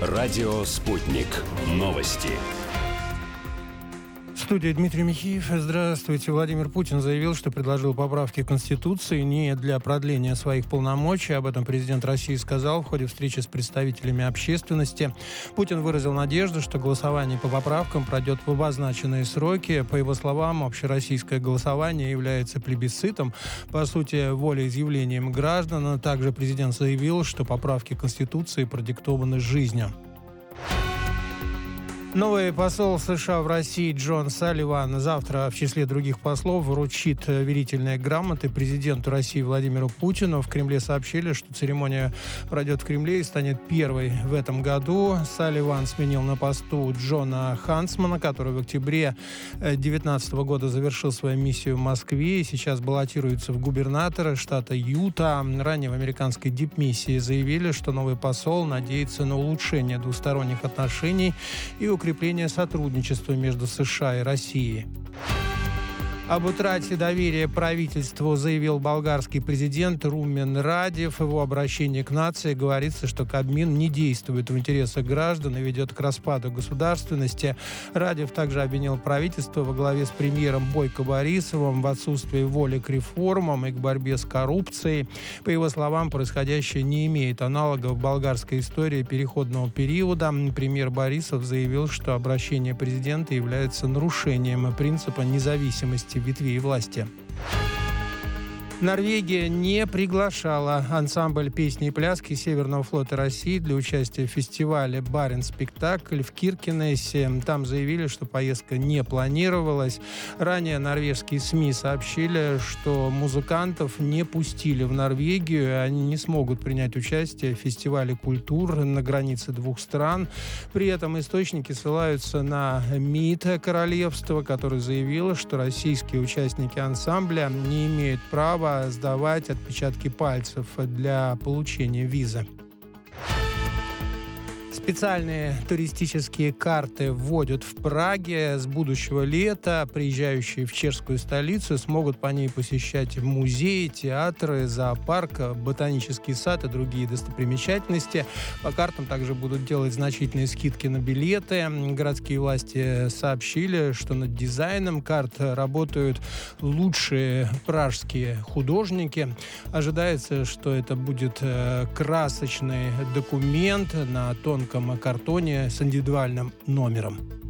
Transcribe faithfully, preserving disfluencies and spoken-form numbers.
Радио «Спутник». Новости. В студии Дмитрий Михеев. Здравствуйте. Владимир Путин заявил, что предложил поправки к Конституции не для продления своих полномочий. Об этом президент России сказал в ходе встречи с представителями общественности. Путин выразил надежду, что голосование по поправкам пройдет в обозначенные сроки. По его словам, общероссийское голосование является плебисцитом, по сути, волеизъявлением граждан. Но также президент заявил, что поправки к Конституции продиктованы жизнью. Новый посол США в России Джон Салливан завтра в числе других послов вручит верительные грамоты президенту России Владимиру Путину. В Кремле сообщили, что церемония пройдет в Кремле и станет первой в этом году. Салливан сменил на посту Джона Хансмана, который в октябре две тысячи девятнадцатого года завершил свою миссию в Москве и сейчас баллотируется в губернаторы штата Юта. Ранее в американской дипмиссии заявили, что новый посол надеется на улучшение двусторонних отношений и укрепление сотрудничества между США и Россией. Об утрате доверия правительству заявил болгарский президент Румен Радев. В его обращении к нации говорится, что Кабмин не действует в интересах граждан и ведет к распаду государственности. Радев также обвинил правительство во главе с премьером Бойко Борисовым в отсутствии воли к реформам и к борьбе с коррупцией. По его словам, происходящее не имеет аналога в болгарской истории переходного периода. Премьер Борисов заявил, что обращение президента является нарушением принципа независимости ветвей власти. Норвегия не приглашала ансамбль песни и пляски Северного флота России для участия в фестивале «Баренц-спектакль» в Киркенесе. Там заявили, что поездка не планировалась. Ранее норвежские СМИ сообщили, что музыкантов не пустили в Норвегию, и они не смогут принять участие в фестивале культур на границе двух стран. При этом источники ссылаются на МИД королевства, который заявил, что российские участники ансамбля не имеют права сдавать отпечатки пальцев для получения визы. Специальные туристические карты вводят в Праге. С будущего лета приезжающие в чешскую столицу смогут по ней посещать музеи, театры, зоопарк, ботанический сад и другие достопримечательности. По картам также будут делать значительные скидки на билеты. Городские власти сообщили, что над дизайном карт работают лучшие пражские художники. Ожидается, что это будет красочный документ на тонком картоне с индивидуальным номером.